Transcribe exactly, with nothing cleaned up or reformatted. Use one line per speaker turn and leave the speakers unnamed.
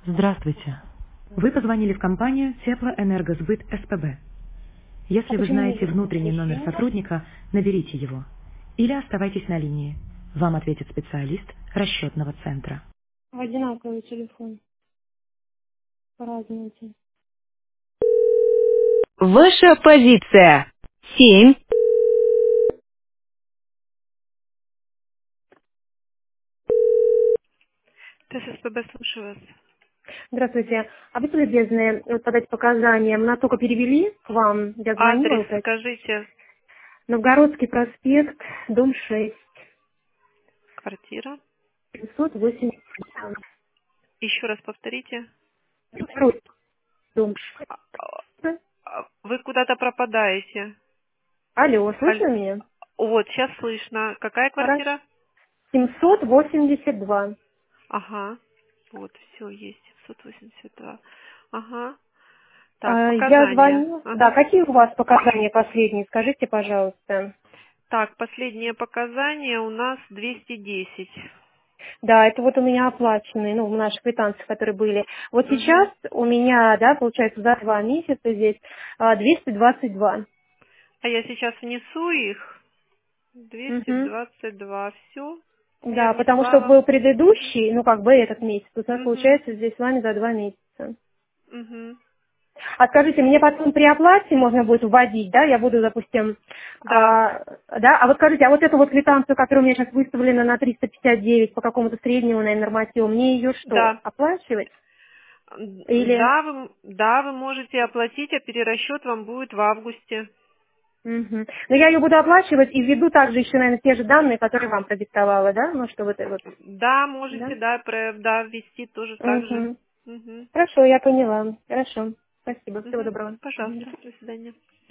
Здравствуйте. Вы позвонили в компанию Теплоэнергосбыт СПБ.
А
Если вы
почему не
знаете
берут на
внутренний номер
следующий?
сотрудника, наберите его. Или оставайтесь на линии. Вам ответит специалист расчетного центра.
В одинаковый телефон. По-разному.
Ваша позиция. Семь. ТССПБ, слушаю вас.
Здравствуйте. А будьте любезны вот подать показания. Мы только перевели к вам. Я звонила
Адрес
опять.
скажите.
Новгородский проспект, дом шесть,
Квартира.
семьсот восемьдесят.
Еще раз повторите.
Новгородский дом шесть.
А, а, а, Вы куда-то пропадаете.
Алло,
Аль-
слышно меня?
Вот, сейчас слышно. Какая
Хорошо.
квартира?
семьсот восемьдесят два.
Ага. Вот, все есть. семьсот восемьдесят два. Ага. Так,
А, я
показания.
звоню. Да,
Ага.
какие у вас показания последние? Скажите, пожалуйста.
Так, последнее показание у нас двести десять.
Да, это вот у меня оплаченные, ну, в наших квитанциях, которые были. Вот
Угу.
сейчас у меня, да, получается, за два месяца здесь а, двести двадцать два.
А я сейчас внесу их. двести
Угу.
двадцать два. Все. Я
Да, потому
внесла
что был
вам.
предыдущий, ну, как бы этот месяц, у нас
Угу.
получается здесь с вами за два месяца.
Угу.
А скажите, мне потом при оплате можно будет вводить, да, я буду, допустим,
Да.
а, да, а вот скажите, а вот эту вот квитанцию, которая у меня сейчас выставлена на триста пятьдесят девять по какому-то среднему, наверное, нормативу, мне ее что,
Да.
оплачивать? Или...
Да, вы, да, вы можете оплатить, а перерасчет вам будет в августе.
Мгм. Но я ее буду оплачивать и введу также еще, наверное, те же данные, которые вам продиктовала, да? Ну, что вот это вот,
Да,
да?
можете, да, про, да, ввести тоже так же.
Угу.
Угу.
Хорошо, я поняла. Хорошо. Спасибо. Всего
Угу.
доброго. Мгм.
Пожалуйста, до свидания.